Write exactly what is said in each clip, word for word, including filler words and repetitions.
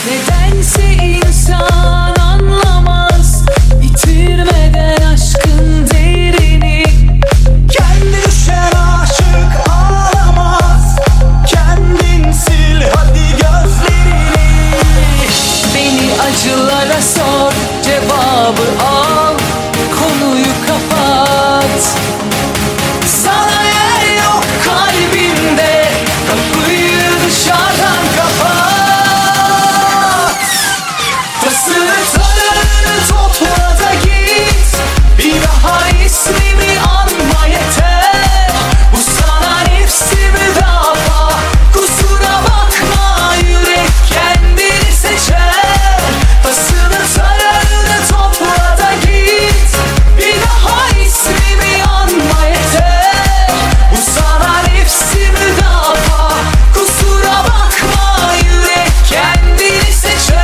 Nedense insan anlamaz, yitirmeden aşkın değerini. Kendi düşen aşık ağlamaz, kendin sil hadi gözlerini. Beni acılara sor, cevabı al, konuyu kapat. Sana yer yok kalbimde, kapıyı dışarıdan kapat. Tasını tararını topla da git, bir daha ismimi anma yeter. Bu sana nefsi müdafaa, kusura bakma yürek kendini seçer. Tasını tararını topla da git, bir daha ismimi anma yeter. Bu sana nefsi müdafaa, kusura bakma yürek kendini seçer.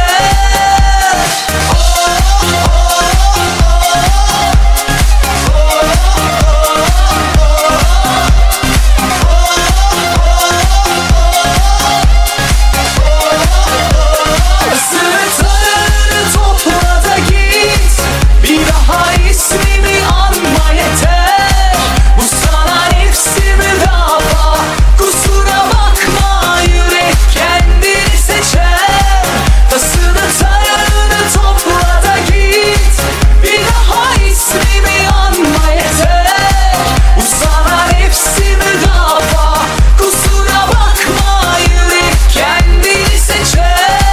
Tasını tararını topla da git, bir daha ismimi anma yeter. Bu sana nefsi müdafaa, kusura bakma yürek kendini seçer. Tasını tararını topla da git, bir daha ismimi anma yeter. Bu sana nefsi müdafaa, kusura bakma yürek kendini seçer.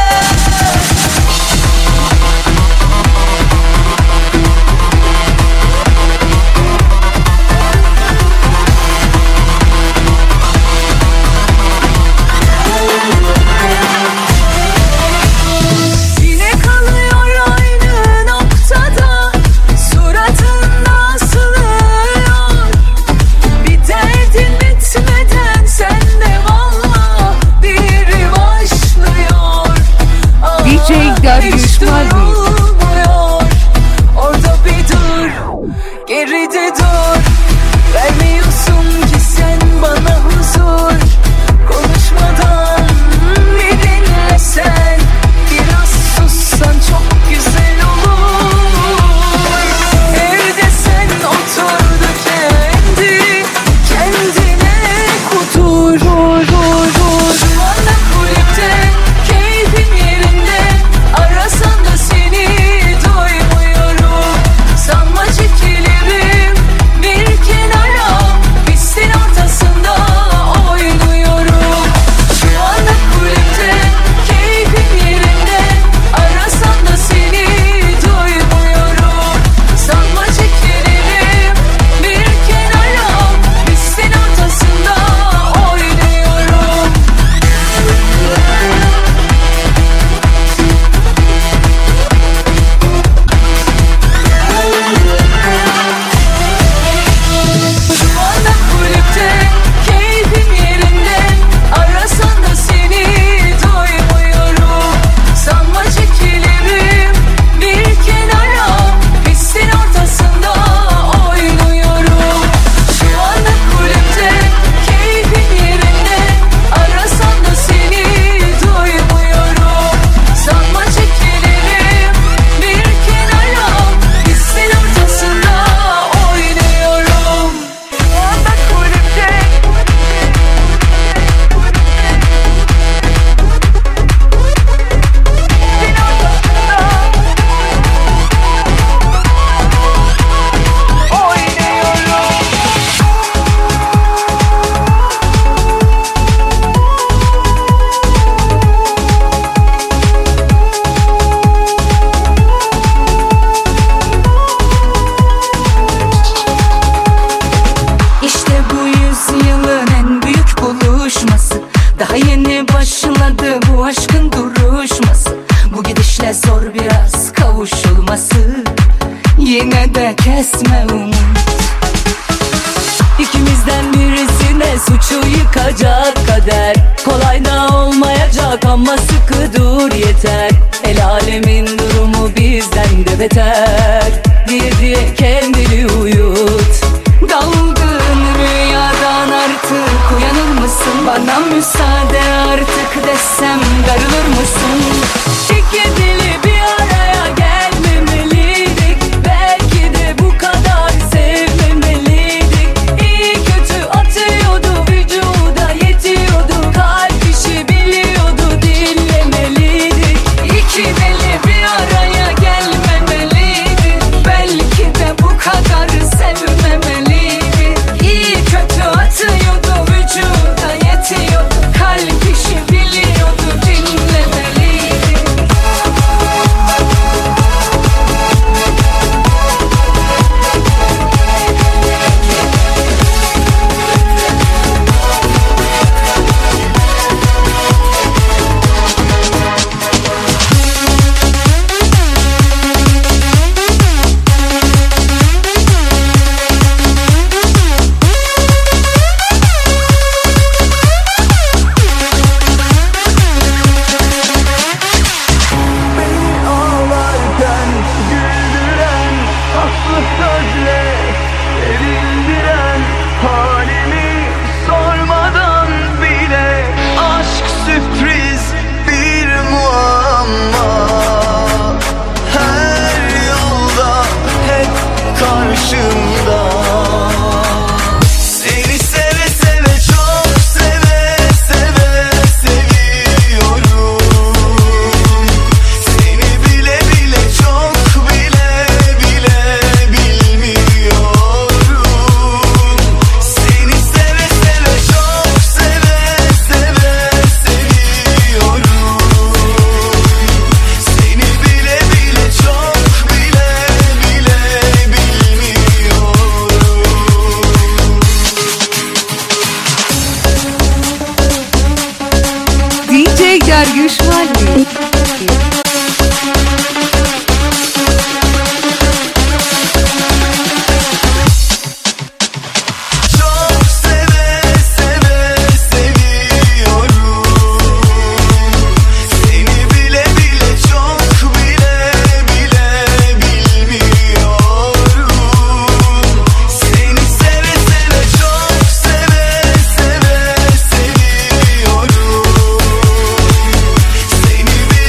Yine kalıyor aynı noktada, suratında asılıyor. Bir derdin bitmeden sende valla biri başlıyor. Ah, D J Darius hiç Malvi. durulmuyor. Orada bir dur, geride dur. Vermiyorsun ki sen bana huzur. Konuşmadan bir dinlesen, biraz sussan çok güzel olur. Evde sen otur da kendi kendine kudur. Şu anda kulüpte keyfim yerinde, arasan da seni duymuyorum. Sanma çekilirim bir kenara, pistin ortasında oynuyorum. Şu anda kulüpte keyfim yerinde, arasan da seni duymuyorum. Sanma çekilirim bir kenara, pistin ortasında oynuyorum. Şu anda kulüpte keyfim yerinde, arasan da seni duymuyorum. Sanma çekilirim bir kenara, pistin ortasında oynuyorum. Şu anda kulüpte keyfim yerinde, arasan da seni duymuyorum. Sanma çekilirim bir kenara, pistin ortasında oynuyorum. Şu anda kulüpte İşte bu yüzyılın en büyük buluşması. Daha yeni başladı bu aşkın duruşması. Bu gidişle zor biraz kavuşulması. Yine de kesme umut. İkimizden birisine suçu yıkacak kader. Kolay da olmayacak ama sıkı dur yeter. El alemin durumu bizden de beter. Diye diye kendini uyut. Dalgın rüyadan artık uyanır mısın bana? Bana müsaade artık desem darılır mısın? İki dili bir araya gelmemeliydik. Belki de bu kadar sevmemeliydik. İyi kötü atıyordu, vücuda yetiyordu. Kalp işi biliyordu, dinlemeliydik. İki deli bir araya gelmemeliydi. Belki de bu kadar sevmemeliydi. İyi kötü atıyordu, vücuda yetiyordu. Kalp işi biliyordu, dinlemeliydi. Beni ağlarken güldüren, tatlı sözle sevindiren, halimi sormadan bile aşk sürpriz bir muamma. Her yolda hep karşımda. Seni seve seve, çok seve seve seviyorum. Seni bile bile, çok bile bile bilmiyorum. Seni seve seve, çok seve seve seviyorum. Seni bile bile, çok bile bile bilmiyorum. D J Derviş Valli. Çok seve seve seviyorum. Seni bile bile, çok bile bile bilmiyorum. Seni seve seve, çok seve seve seviyorum. Seni bile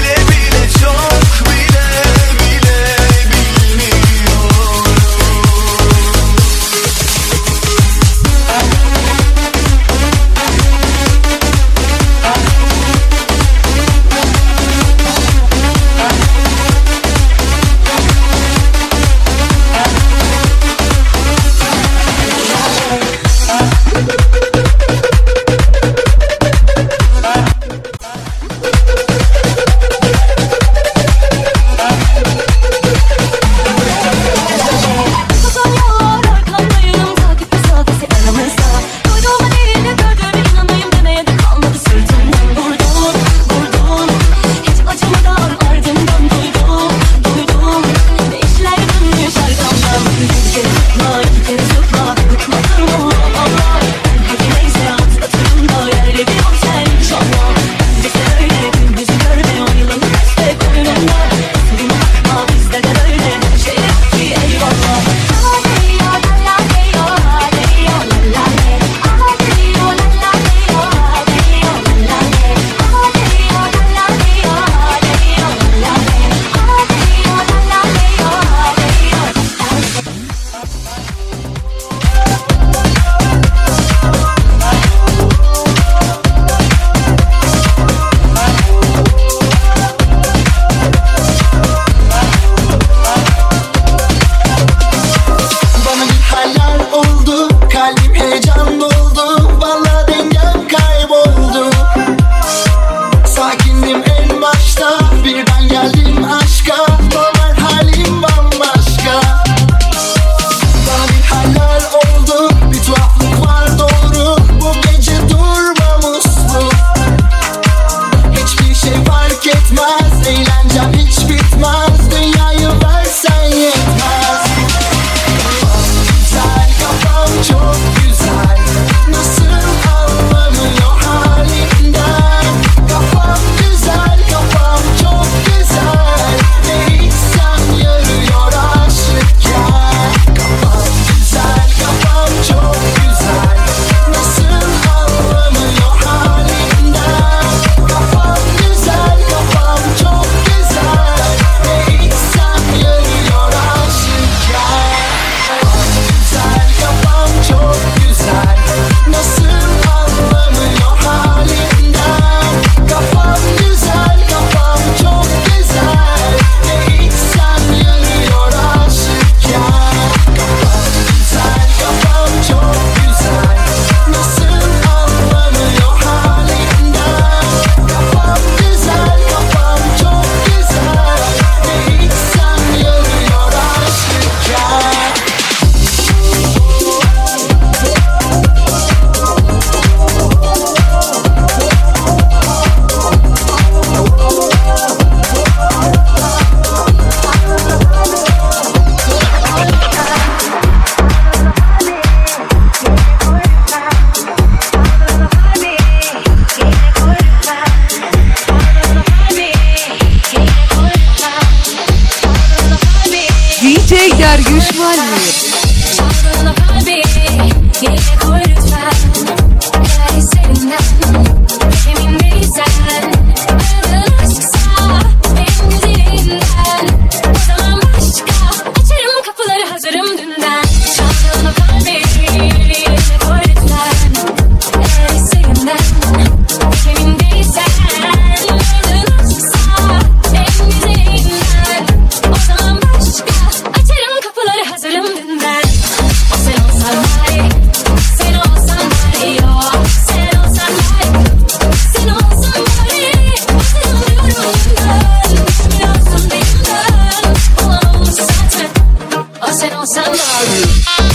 Ergüç Valli. Çaldığın o kalbi yerine koy lütfen. Eğer hislerimden emin değilsen, aradığın aşksa en güzelinden, o zaman başka açarım kapıları, hazırım dünden. Çaldığın o kalbi yerine koy lütfen. Eğer hislerimden emin değilsen, aradığın aşksa en güzelinden, o zaman başka açarım kapıları, hazırım dünden. Sen olsan bari, sen olsan bari, yok. Sen olsan bari, sen olsan bari. Sen oluyorum bundan, düşünüyorsun benimden. Olan olmuş zaten, o sen olsan bari.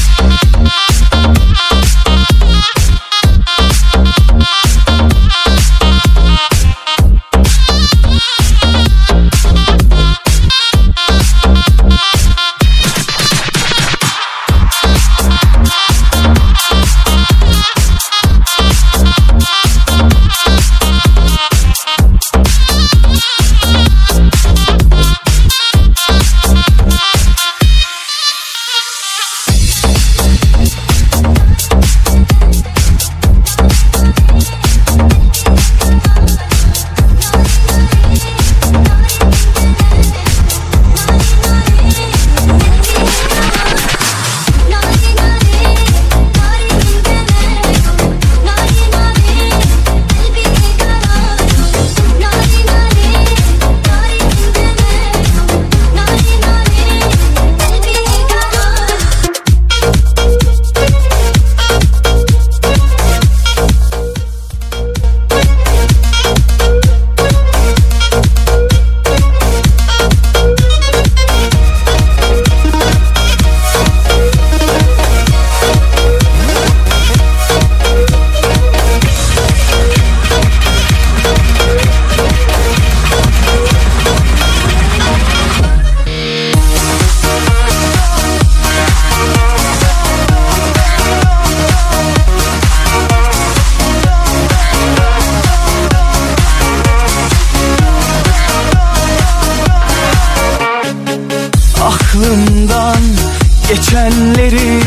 Aklımdan geçenleri,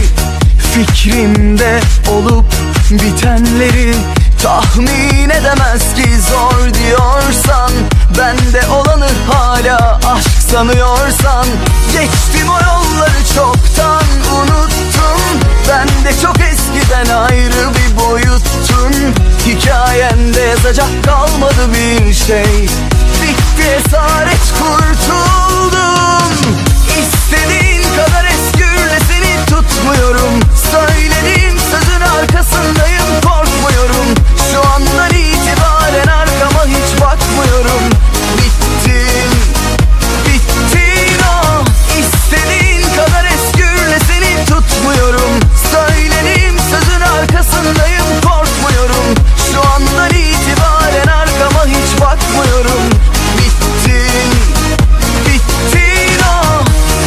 fikrimde olup bitenleri tahmin edemez ki zor diyorsan, bende olanı hala aşk sanıyorsan, geçtim o yolları çoktan unuttum. Ben de çok eskiden ayrı bir boyuttun. Hikayende yazacak kalmadı bir şey. Bitti, esaret, kurtuldum. İstediğin kadar eskürle, seni tutmuyorum. Söylediğim sözün arkasındayım, korkmuyorum. Şu andan itibaren arkama hiç bakmıyorum. Bittin, bittin o. İstediğin kadar eskürle, seni tutmuyorum. Söylediğim sözün arkasındayım, korkmuyorum. Şu andan itibaren arkama hiç bakmıyorum. Bittin, bittin o.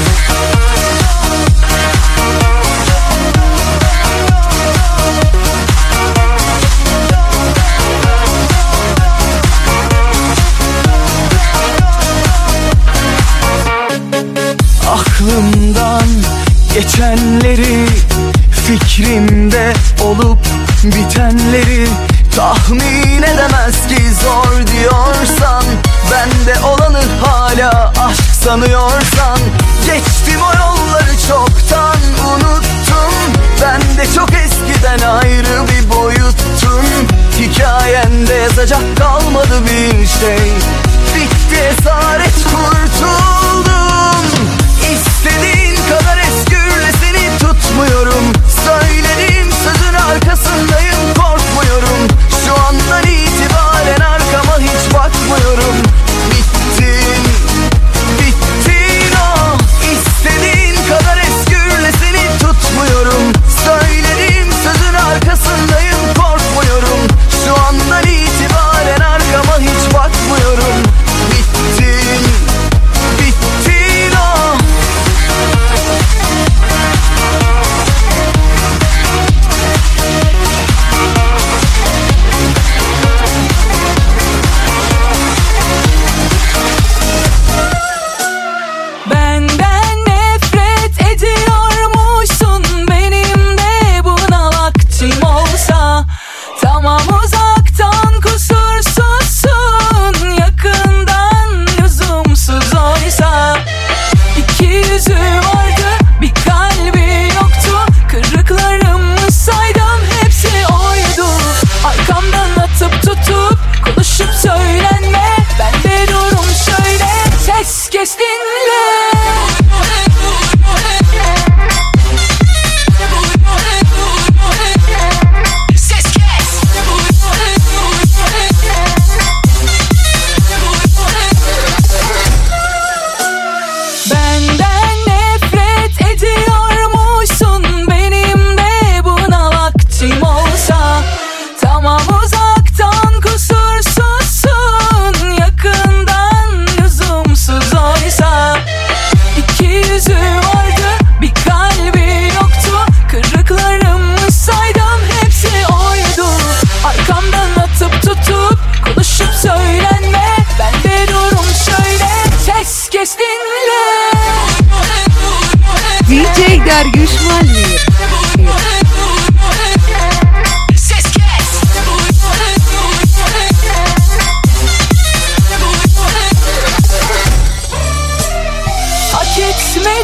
Aklımdan geçenleri, fikrimde olup bitenleri tahmin edemez ki zor diyorsan, bende olanı hala aşk sanıyorsan, geçtim o yolları çoktan unuttum. Ben de çok eskiden ayrı bir boyuttun. Hikayende yazacak kalmadı bir şey. Bitti, esaret, kurtuldum. İstediğin kadar eskürle, seni tutmuyorum. Söylediğim sözün arkasındayım, korkmuyorum. Şu andan itibaren arkama hiç bakmıyorum. Bittin, bittin o. İstediğin kadar eskürle, seni tutmuyorum. Söylediğim sözün arkasındayım, korkmuyorum. Şu andan itibaren arkama hiç bakmıyorum.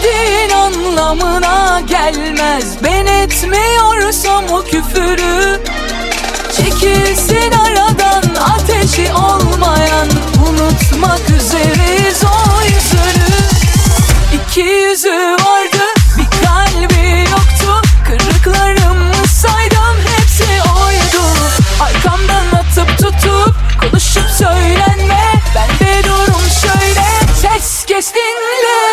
sevdiğin anlamına gelmez. Ben etmiyorsam o küfürü, çekilsin aradan ateşi olmayan. Unutmak üzereyiz o yüzünü. İki yüzü vardı, bir kalbi yoktu. Kırıklarımı saydım, hepsi oydu. Arkamdan atıp tutup konuşup söylenme. Bende durum şöyle, ses kes dinle.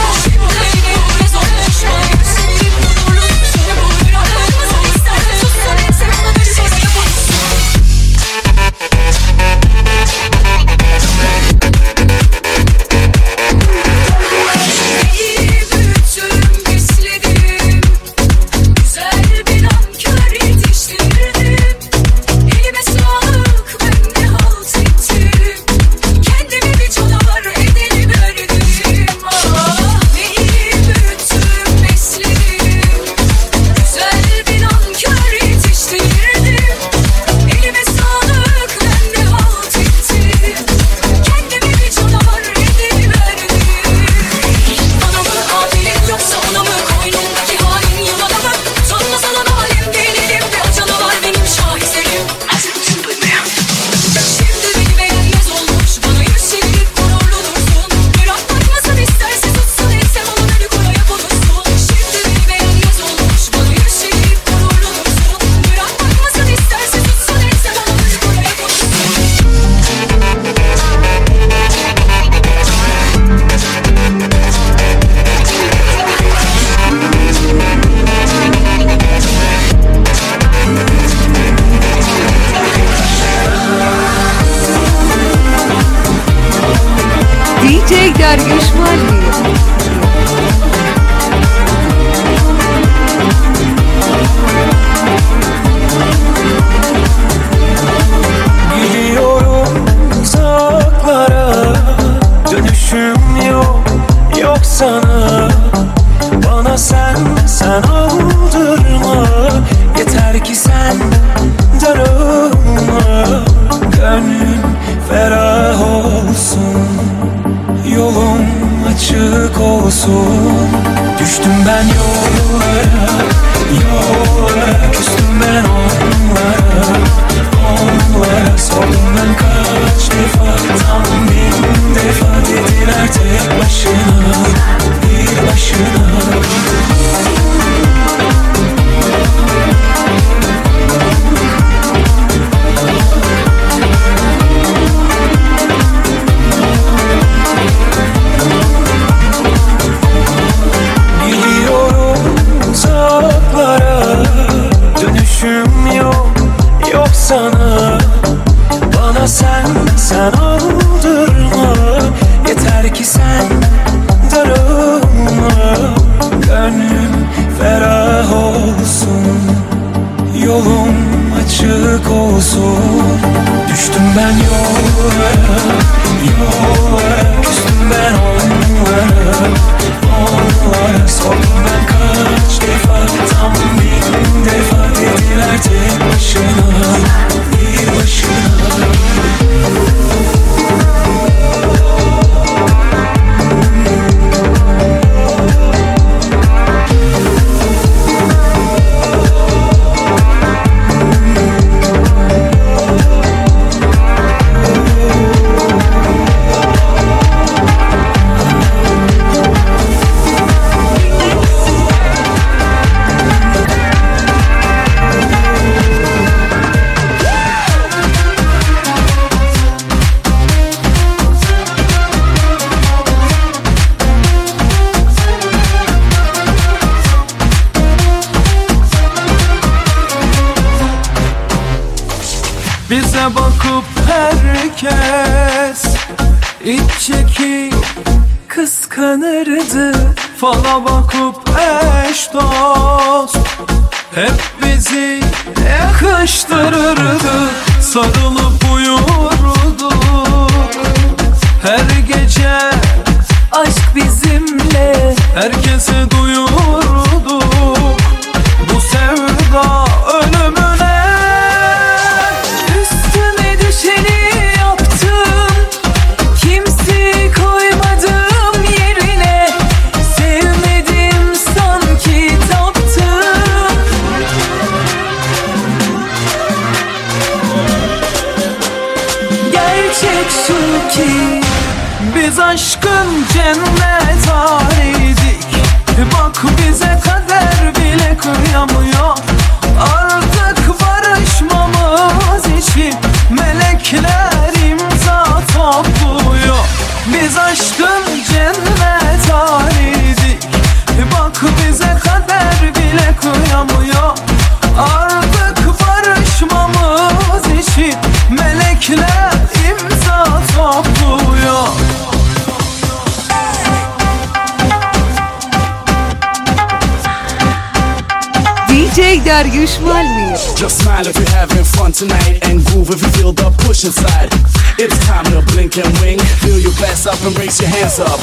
D J Derviş Valli. Gidiyorum uzaklara, dönüşüm yok, yok sana. Bana sen, sen aldırma. Yeter ki sen darılma. Gönlüm ferah olsun, yolum açık olsun. Düştüm ben yollara, yollara. Küstüm ben onlara, onlara. Sordum ben kaç defa, tam bin defa. Dediler tek başına, bir başına. Dönüşüm yok, yok sana. Bana sen, sen aldırma. Yeter ki sen darılma. Gönlüm ferah olsun, yolum açık olsun. Düştüm ben yollara, yollara. Küstüm ben onlara, onlara. Sordum ben kaç defa, tam bin defa. Dediler tek başına, bir başına. Bize bakıp herkes iç çekip kıskanırdı. Fala bakıp eş dost hep bizi yakıştırırdı. Sarılıp uyurduk her gece, aşk bizimle herkese duyurduk. Bu sevda ölümüne. Üstüme düşeni yaptım, kimseyi koymadım yerine. Sevmek Biz aşkın cennet haliydik. Bak bize kader bile kıyamıyor. Artık barışmamız için melekler imza topluyor. Biz aşkın cennet haliydik. Bak bize kader bile kıyamıyor. Artık barışmamız için melekler imza topluyor. D J Dariush Malvi. Just smile if you're having fun tonight, and groove if you feel the push inside. It's time to blink and wing. Feel your glass up and raise your hands up.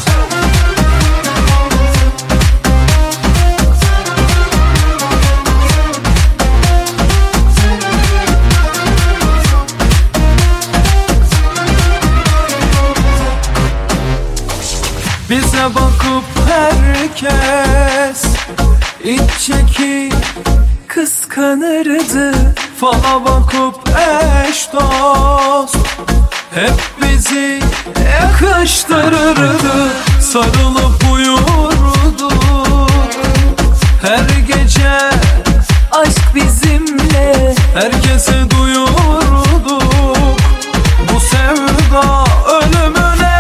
Bize bakıp herkes iç çekip kıskanırdı. Fala bakıp eş dost hep bizi yakıştırırdı. Sarılıp uyurduk her gece, aşk bizimle herkese duyurduk. Bu sevda ölümüne.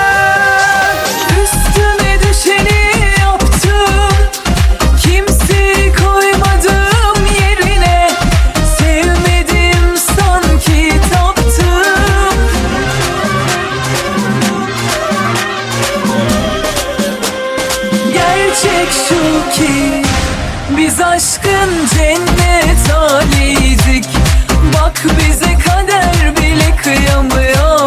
Üstüme düşeni yaptım, kimseyi koymadım yerine. Sevmedim sanki taptım. Gerçek şu ki biz aşkın cennet haliydik. Bak bize kader bile kıyamıyor.